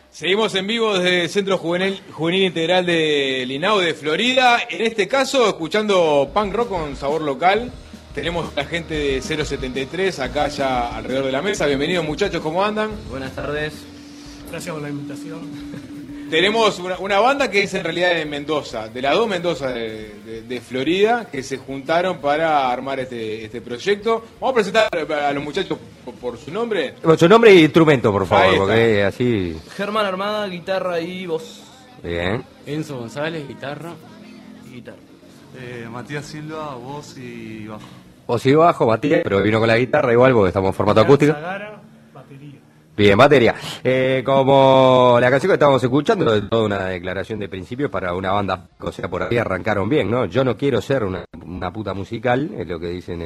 Seguimos en vivo desde el Centro Juvenil Integral de Linao de Florida. En este caso, escuchando punk rock con sabor local. Tenemos a la gente de 073 acá ya alrededor de la mesa. Bienvenidos, muchachos, ¿cómo andan? Buenas tardes. Gracias por la invitación. Tenemos una banda que es en realidad de Mendoza, de las dos Mendoza de Florida, que se juntaron para armar este proyecto. Vamos a presentar a los muchachos por su nombre. Su nombre y instrumento, por Ahí favor, está. porque así... Germán Armada, guitarra y voz. Bien. Enzo González, guitarra. Y guitarra. Matías Silva, voz y bajo. O si bajo, batería, pero vino con la guitarra igual, porque estamos en formato acústico. Zagara, batería. Bien, batería. Como la canción que estábamos escuchando, es toda una declaración de principio para una banda, o sea, por ahí arrancaron bien, ¿no? Yo no quiero ser una puta musical, es lo que dicen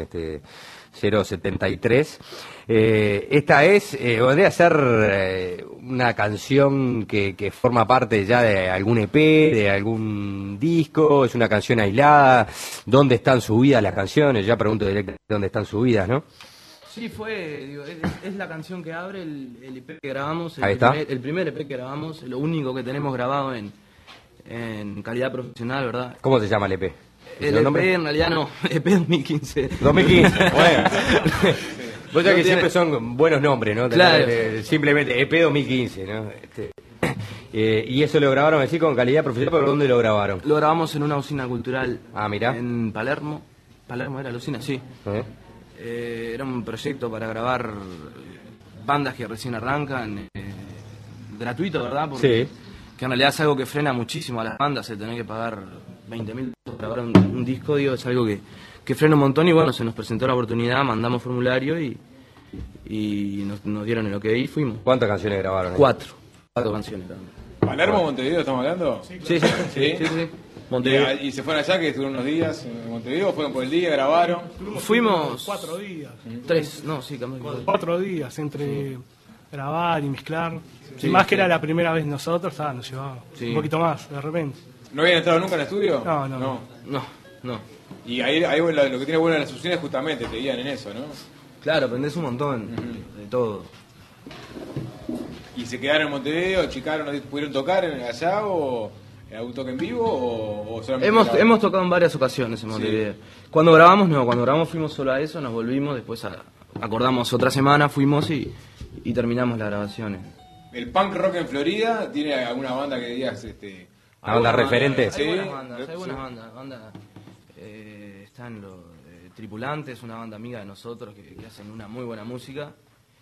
073. Esta podría ser una canción que forma parte ya de algún EP, de algún disco, es una canción aislada. ¿Dónde están subidas las canciones? Ya pregunto directamente dónde están subidas, ¿no? Sí, es la canción que abre el EP que grabamos, Ahí está. el primer EP que grabamos, lo único que tenemos grabado en calidad profesional, ¿verdad? ¿Cómo se llama el EP? El EP en realidad no, EP 2015. 2015, bueno. Vos sabés que tiene- siempre son buenos nombres, ¿no? Claro. Simplemente EP 2015, ¿no? Y eso lo grabaron así con calidad profesional, ¿pero dónde lo grabaron? Lo grabamos en una usina cultural. Ah, mirá. En Palermo. ¿Palermo era la usina? Sí. Era un proyecto para grabar bandas que recién arrancan, gratuito, ¿verdad? Porque, Sí. que en realidad es algo que frena muchísimo a las bandas, el tener que pagar 20.000 pesos para grabar un disco, digo, es algo que frena un montón y bueno, se nos presentó la oportunidad, mandamos formulario y nos dieron el ok y fuimos. ¿Cuántas canciones grabaron? Cuatro canciones. ¿Palermo, Montevideo estamos hablando? Sí, sí, ¿Sí? sí. Montevideo. ¿Y se fueron allá, que estuvieron unos días en Montevideo? ¿Fueron por el día, grabaron? Fuimos 4 días. 3, no, sí, cambió. 4 días entre grabar y mezclar. Sí, y más sí. que era la primera vez nosotros, nos llevaba Sí. un poquito más, de repente. ¿No habían entrado nunca al estudio? No. No. Y ahí lo que tiene bueno las sucesiones justamente te guían en eso, ¿no? Claro, aprendés un montón de todo. ¿Y se quedaron en Montevideo, chicaron, pudieron tocar allá o algún toque en vivo o solamente grabaron? Hemos tocado en varias ocasiones en Montevideo. Cuando grabamos fuimos solo a eso, nos volvimos, después acordamos otra semana, fuimos y terminamos las grabaciones. ¿El punk rock en Florida tiene alguna banda que digas ¿Una banda referente? Sí. Hay buenas bandas. Están los Tripulantes, una banda amiga de nosotros que hacen una muy buena música.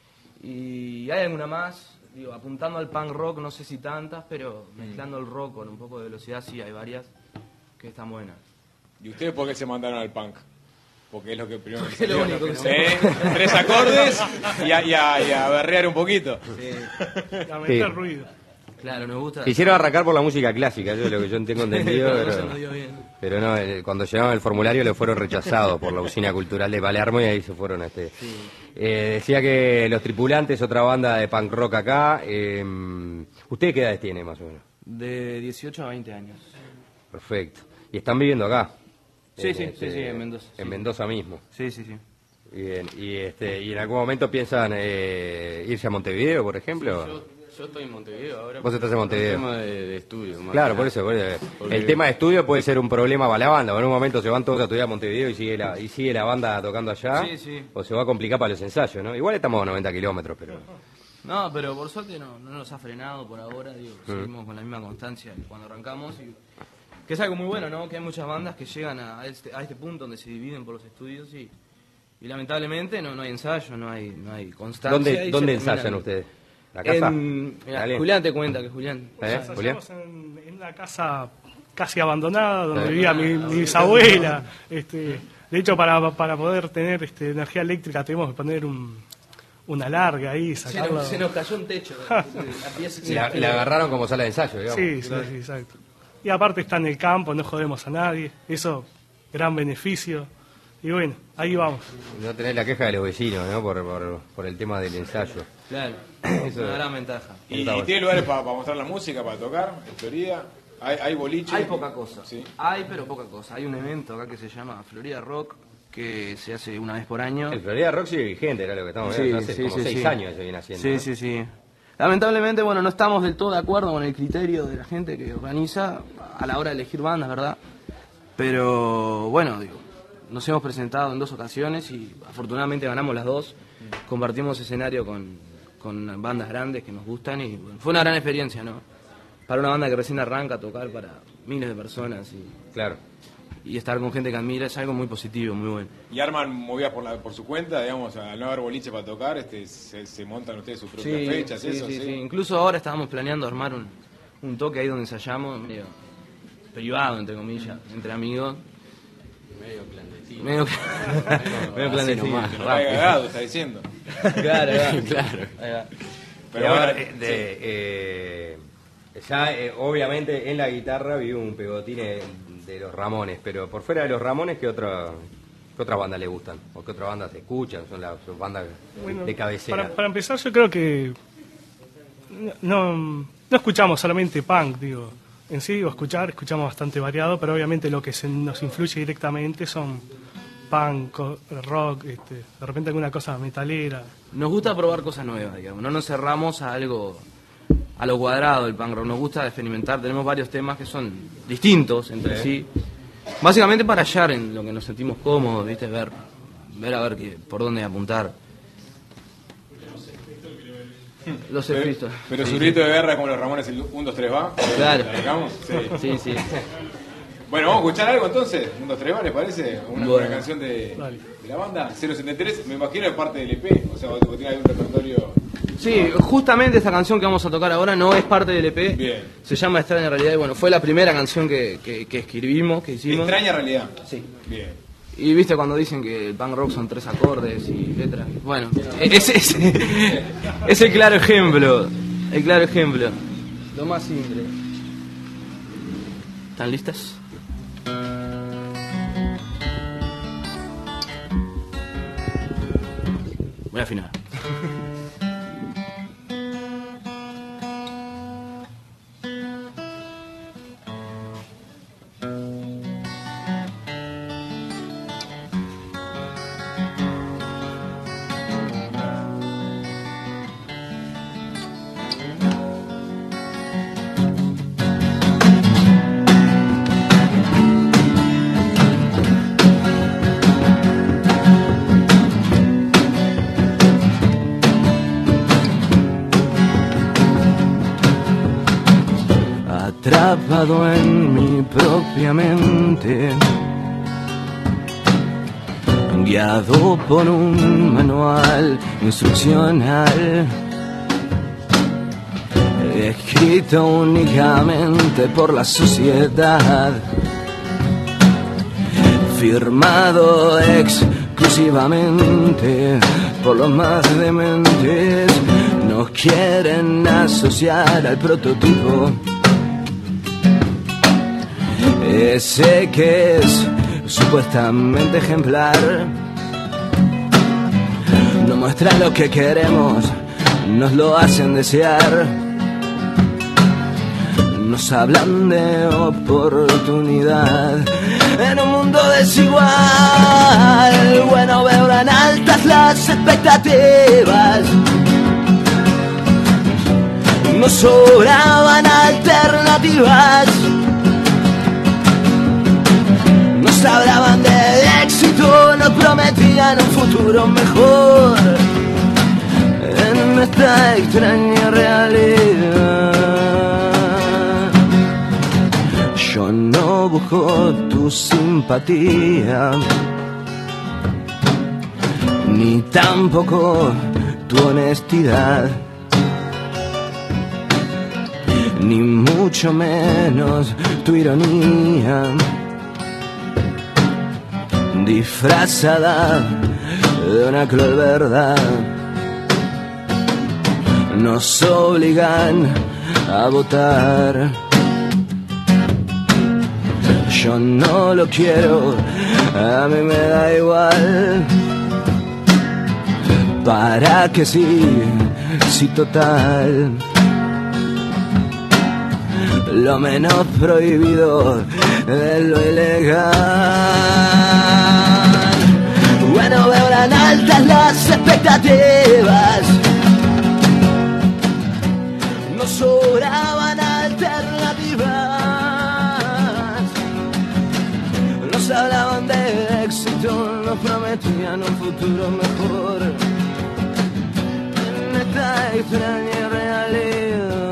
Y hay alguna más, digo, apuntando al punk rock, no sé si tantas, pero mezclando el rock con un poco de velocidad, sí, hay varias que están buenas. ¿Y ustedes por qué se mandaron al punk? Porque es lo que primero Porque es lo único que ¿Sí? 3 acordes y a berrear un poquito. A meter Sí. ruido. Claro, nos gusta. Quisieron arrancar por la música clásica, eso es lo que yo tengo entendido, No se nos dio bien. pero no, cuando llegaban el formulario le fueron rechazados por la usina cultural de Palermo y ahí se fueron decía que Los Tripulantes, otra banda de punk rock acá. ¿Ustedes qué edades tienen más o menos? De 18 a 20 años. Perfecto. ¿Y están viviendo acá? Sí, en Mendoza. En sí. Mendoza mismo. Sí. Bien. ¿Y en algún momento piensan irse a Montevideo, por ejemplo? Yo estoy en Montevideo ahora. Vos estás en Montevideo. Un tema de estudio. más Claro, que por nada. eso. Porque- El tema de estudio puede ser un problema para la banda. En un momento se van todos a estudiar a Montevideo y sigue la banda tocando allá. Sí. O se va a complicar para los ensayos, ¿no? Igual estamos a 90 kilómetros, pero... No, pero por suerte no nos ha frenado por ahora, digo, seguimos con la misma constancia que cuando arrancamos y que es algo muy bueno, ¿no? Que hay muchas bandas que llegan a este punto donde se dividen por los estudios y lamentablemente no hay ensayo, no hay constancia. ¿Dónde y se ensayan terminan- ustedes? ¿La casa? Mirá, Dale. Julián te cuenta que Julián. Julián? Ensayamos en una casa casi abandonada donde Sí. vivía mi bisabuela. De hecho, para poder tener energía eléctrica tenemos que poner una larga ahí, sacarla. Se nos cayó un techo. La pieza La agarraron como sala de ensayo, digamos. Sí, exacto. Y aparte está en el campo, no jodemos a nadie. Eso, gran beneficio. Y bueno, ahí vamos. No tenés la queja de los vecinos, ¿no? Por el tema del ensayo. Claro, es una gran ventaja. ¿Y tiene lugares para mostrar la música, para tocar en Florida? ¿Hay boliche? Hay poca cosa. Sí. Hay, pero poca cosa. Hay un evento acá que se llama Florida Rock, que se hace una vez por año. El Florida Rock sigue vigente, era lo que estamos viendo. Hace como 6 años se viene haciendo. Sí, ¿no? sí. Lamentablemente, bueno, no estamos del todo de acuerdo con el criterio de la gente que organiza a la hora de elegir bandas, ¿verdad? Pero bueno, digo, nos hemos presentado en 2 ocasiones y afortunadamente ganamos las 2. Compartimos escenario con bandas grandes que nos gustan y bueno, fue una gran experiencia, ¿no? Para una banda que recién arranca a tocar para miles de personas Claro. y estar con gente que admira es algo muy positivo, muy bueno. Y arman movidas por su cuenta, digamos, al no haber boliche para tocar, se montan ustedes sus propias fechas, eso, sí. Incluso ahora estábamos planeando armar un toque ahí donde ensayamos, medio privado, entre comillas, entre amigos. Medio clandestino. Medio clandestino. nomás. Que no vaya cagado, está diciendo. Claro. Claro. Pero bueno, ya obviamente en la guitarra vi un pegotín de los Ramones, pero por fuera de los Ramones, ¿qué otras bandas le gustan? ¿O qué otras bandas se escuchan? Son las bandas de cabecera. Para empezar, yo creo que no escuchamos solamente punk, digo. En sí, escuchamos bastante variado, pero obviamente lo que nos influye directamente son punk, rock, de repente alguna cosa metalera. Nos gusta probar cosas nuevas, digamos. No nos cerramos a algo a lo cuadrado del punk rock. Nos gusta experimentar. Tenemos varios temas que son distintos entre sí. Básicamente para hallar en lo que nos sentimos cómodos, ¿viste? Ver a ver por dónde apuntar. Los Cristo. Pero su grito de guerra es como los Ramones, el 1, 2, 3 va. Claro. ¿Arrancamos? Sí. Sí. Bueno, vamos a escuchar algo entonces. 1, 2, 3 va, ¿les parece? Una Bueno. canción de la banda 073, me imagino es parte del EP, o sea, o tiene algún repertorio. Sí, justamente esta canción que vamos a tocar ahora no es parte del EP. Bien. Se llama Extraña Realidad y bueno, fue la primera canción que escribimos, que hicimos. Extraña realidad. Sí. Bien. Y viste cuando dicen que el punk rock son 3 acordes y letras. Bueno, es el claro ejemplo. El claro ejemplo. Lo más simple. ¿Están listas? Voy a afinar. Atrapado en mi propia mente, guiado por un manual instruccional, escrito únicamente por la sociedad, firmado exclusivamente por los más dementes. Nos quieren asociar al prototipo, ese que es supuestamente ejemplar. Nos muestran lo que queremos, nos lo hacen desear. Nos hablan de oportunidad en un mundo desigual. Bueno, veo tan altas las expectativas, nos sobraban alternativas. Nos hablaban de éxito, nos prometían un futuro mejor en esta extraña realidad. Yo no busco tu simpatía, ni tampoco tu honestidad, ni mucho menos tu ironía disfrazada de una cruel verdad. Nos obligan a votar. Yo no lo quiero, a mí me da igual. ¿Para qué sí, sí total? Lo menos prohibido de lo ilegal. Bueno, veo tan altas las expectativas, sobraban alternativas. Nos hablaban de éxito, nos prometían un futuro mejor en esta extraña realidad.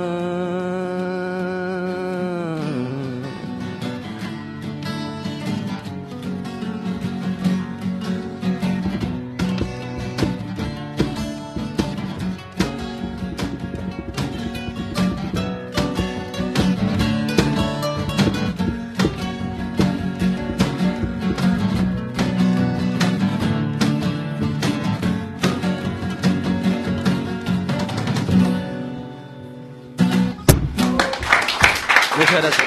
Muchas gracias.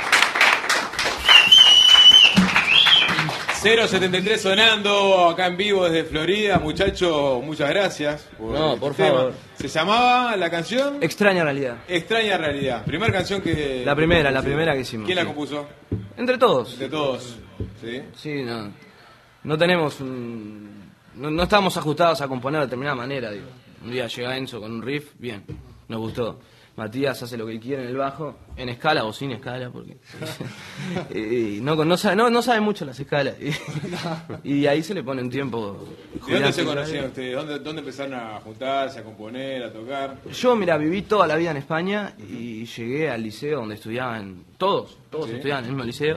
073 sonando acá en vivo desde Florida, muchachos, muchas gracias. Por tema. favor. ¿Se llamaba la canción? Extraña realidad. Extraña realidad. Primera canción que... La primera que hicimos. ¿Quién la sí. compuso? Entre todos. De todos. ¿Sí? Sí, no tenemos no estábamos ajustados a componer de determinada manera, digo. Un día llega Enzo con un riff, bien, nos gustó. Matías hace lo que quiere en el bajo, en escala o sin escala, porque y no sabe mucho las escalas. Y ahí se le pone un tiempo. ¿De dónde se conocían ustedes? ¿Dónde empezaron a juntarse, a componer, a tocar? Yo, mira, viví toda la vida en España y llegué al liceo donde estudiaban, todos ¿Sí? estudiaban en el mismo liceo.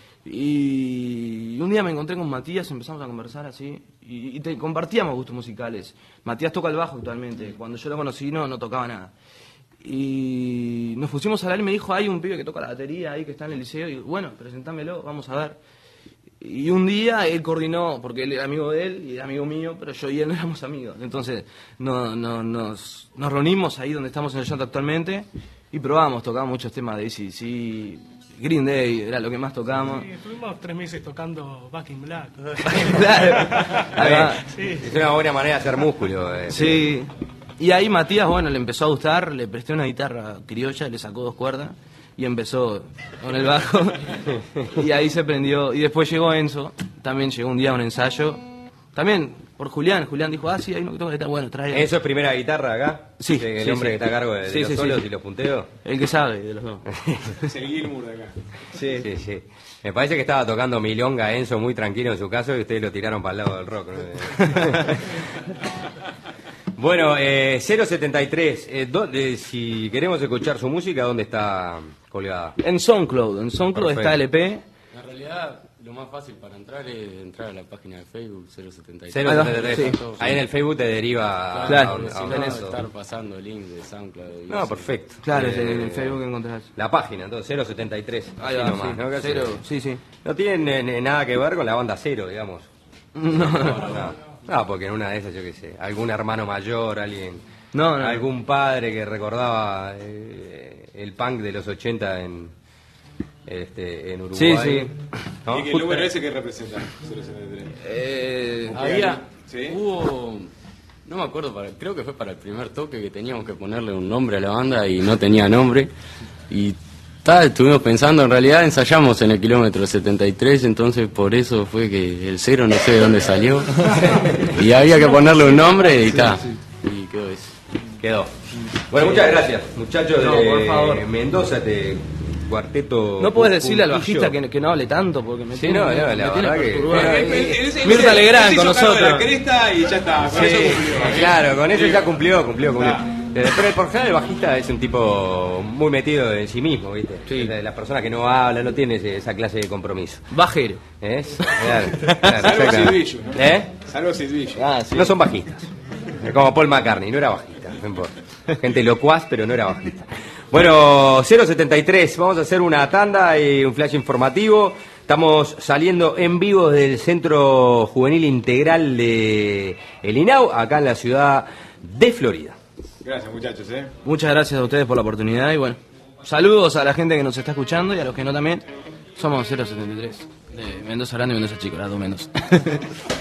Y un día me encontré con Matías, empezamos a conversar así y compartíamos gustos musicales. Matías toca el bajo actualmente, cuando yo lo conocí no tocaba nada. Y nos pusimos a hablar y me dijo, hay un pibe que toca la batería ahí que está en el liceo, y bueno, presentámelo, vamos a ver. Y un día él coordinó, porque él era amigo de él y era amigo mío, pero yo y él no éramos amigos. Entonces nos reunimos ahí donde estamos ensayando actualmente y probamos, tocamos muchos temas de AC/DC, Green Day, era lo que más tocamos. Sí, estuvimos 3 meses tocando Back in Black. Claro. Sí. Es una buena manera de hacer músculo. Sí. Y ahí Matías, bueno, le empezó a gustar, le presté una guitarra criolla, le sacó 2 cuerdas y empezó con el bajo. Y ahí se prendió. Y después llegó Enzo, también llegó un día a un ensayo. También por Julián dijo, sí, hay uno que toca la guitarra, bueno, trae. ¿Eso es primera guitarra acá? Sí. El sí, hombre sí. que está a cargo de los solos y los punteos. El que sabe de los dos. Es el Gilmour de acá. Sí. Me parece que estaba tocando milonga Enzo muy tranquilo en su caso y ustedes lo tiraron para el lado del rock, ¿no? Bueno, 073, si queremos escuchar su música, ¿dónde está colgada? En SoundCloud Perfecto. está el EP. En realidad, lo más fácil para entrar es entrar a la página de Facebook 073. 073. Sí. Ahí en el Facebook te deriva Claro. a donde- a Si donde no, eso. estar pasando el link de SoundCloud. y No, eso. perfecto. Claro, en el Facebook encontrás. La página, entonces, 073. Ahí así va, nomás, sí. ¿no? Casi- Cero, sí. No tienen nada que ver con la banda Cero, digamos. No, porque en una de esas, yo qué sé, algún hermano mayor, No. algún padre que recordaba el punk de los 80 en Uruguay. Sí. ¿No? ¿Y que el número ese que representa? 073. Había, ¿Sí? hubo, no me acuerdo, creo que fue para el primer toque que teníamos que ponerle un nombre a la banda y no tenía nombre. Y estuvimos pensando, en realidad ensayamos en el kilómetro 73, entonces por eso fue que el 0 no sé de dónde salió. Y había que ponerle un nombre y está. Y quedó eso. Quedó. Bueno, muchas gracias, muchachos No, de por favor. Mendoza, cuarteto. No podés decirle al Puntillo. bajista que no hable tanto porque me Sí, tiene, no, la me tiene verdad que- perturbado. Él Mirta Legrand se con hizo cargo de nosotros. la cresta y ya está, con Sí, eso cumplió. claro, con eso ya cumplió. Claro. Pero por general el bajista es un tipo muy metido en sí mismo, ¿viste? Sí. Es de las personas que no habla, no tiene esa clase de compromiso. Bajero. ¿Es? Claro, Salvo exactamente. Sid Vicious, ¿no? ¿Eh? Salvo Sid Vicious. No son bajistas. Es como Paul McCartney, no era bajista, no importa. Gente locuaz, pero no era bajista. Bueno, 073, vamos a hacer una tanda y un flash informativo. Estamos saliendo en vivo del Centro Juvenil Integral de El INAU, acá en la ciudad de Florida. Gracias, muchachos, Muchas gracias a ustedes por la oportunidad y bueno, saludos a la gente que nos está escuchando y a los que no también. Somos 073 de Mendoza Grande y Mendoza Chico, las dos Mendoza.